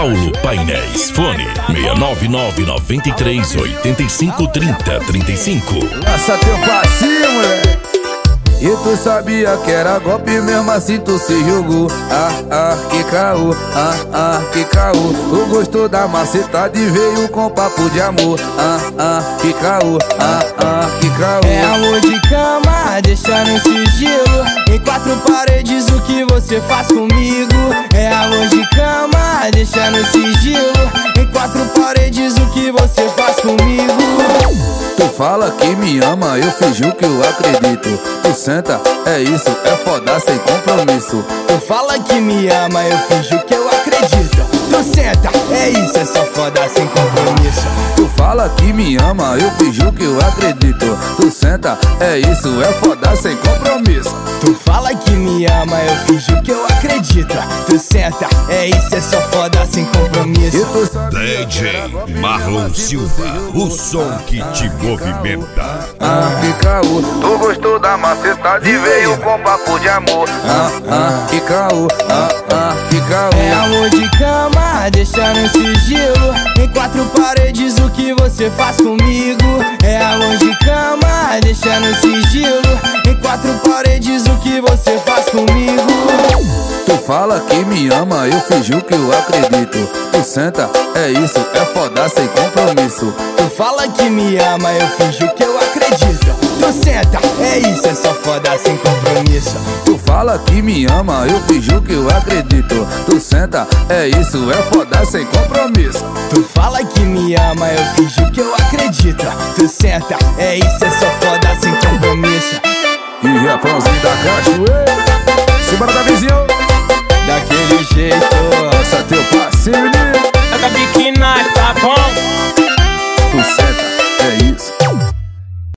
Paulo Painéis. Fone 69993853035. Lança teu passinho, moleque. E tu sabia que era golpe, mesmo assim tu se jogou. Que caô, que caô. Tu gostou da macetada e veio com papo de amor. Que caô, que caô. É amor de cama, deixa no sigilo. Em quatro paredes o que você faz comigo. É amor de cama, deixa no sigilo. Em quatro paredes o que você faz comigo. Tu fala que me ama, eu finjo que eu acredito. Tu senta, é isso, é foda sem compromisso. Tu fala que me ama, eu finjo que eu acredito. Tu senta, é isso, é só foda sem compromisso. Tu fala que me ama, eu finjo que eu acredito. Tu senta, é isso, é foda sem compromisso. Tu fala que me ama, eu finjo que eu acredito. Tu senta, é isso, é só foda sem compromisso. DJ Marlon Silva, o som que te movimenta. Que caô, tu gostou da macetada e veio com papo de amor. Que caô, que caô. É amor de cama, deixa no sigilo. Em quatro paredes o que você faz comigo. É amor de cama, deixa no sigilo. Em quatro paredes o que você faz comigo. Tu fala que me ama, eu finjo que eu acredito. Tu senta, é isso, é foda sem compromisso. Tu fala que me ama, eu finjo que eu acredito. Tu senta, é isso, é só foda sem compromisso. Tu fala que me ama, eu finjo que eu acredito. Tu senta, é isso, é foda sem compromisso. Tu fala que me ama, eu finjo que eu acredito. Tu senta, é isso, é só foda sem compromisso. E Japãozinho da Cachoeira, simbora da vizinha.